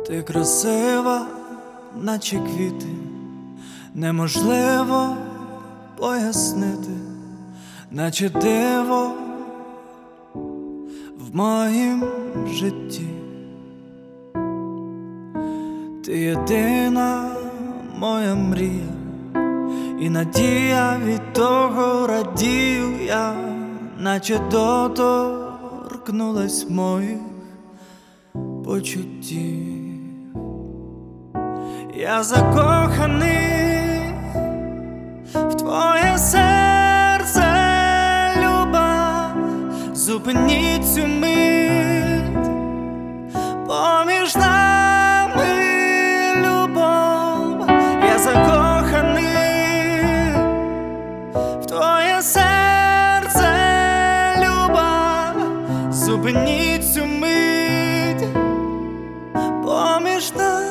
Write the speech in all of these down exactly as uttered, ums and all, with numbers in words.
Ти красива, наче квіти, неможливо пояснити, наче диво в моїм житті. Ти єдина моя мрія і надія, від того радію я, наче доторкнулась моїх почуттів. Я закоханий в твоє серце, люба, зупиніть цю мить, поміж нами любов. Я закоханий в твоє серце, люба, зупиніть цю мить, поміж нами.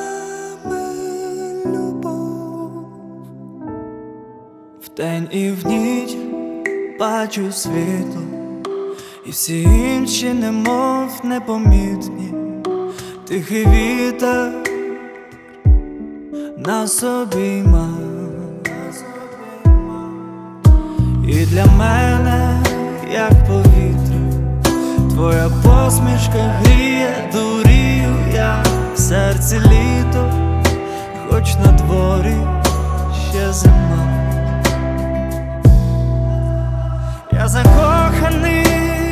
Вдень і в ніч бачу світло, і всі інші немов непомітні. Тихий вітер нас обійма, і для мене, як повітря, твоя посмішка гріє, дурію я, в серці літо, хоч на дворі ще зима. Я закоханий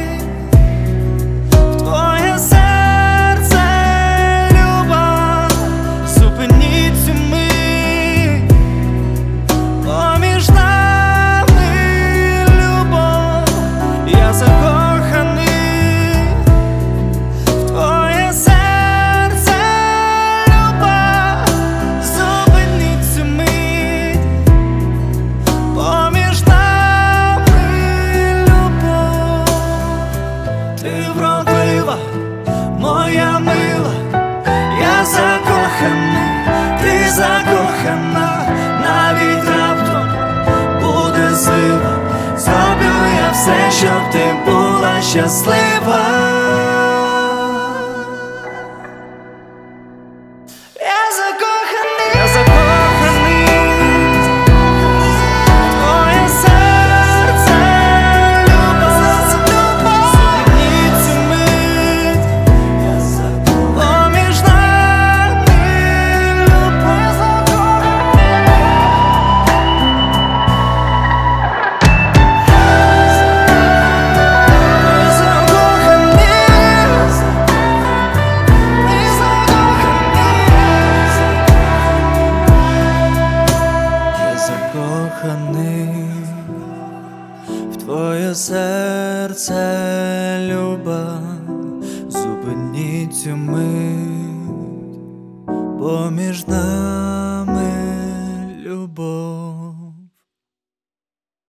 в твоє серце, люба, зупиніть цю мить, поміж нами любов. Я закоханий в твоє серце, люба, зупиніть цю мить, поміж нами. Ти вродлива, моя мила, я закоханий, ти закохана, навіть раптом буде злива, зроблю я все, щоб ти була щаслива. Я закоханий, я закоханий в твоє серце, люба, зупиніть цю мить, поміж нами любов. Я закоханий, я закоханий в твоє серце, люба, зупиніть цю мить, поміж нами.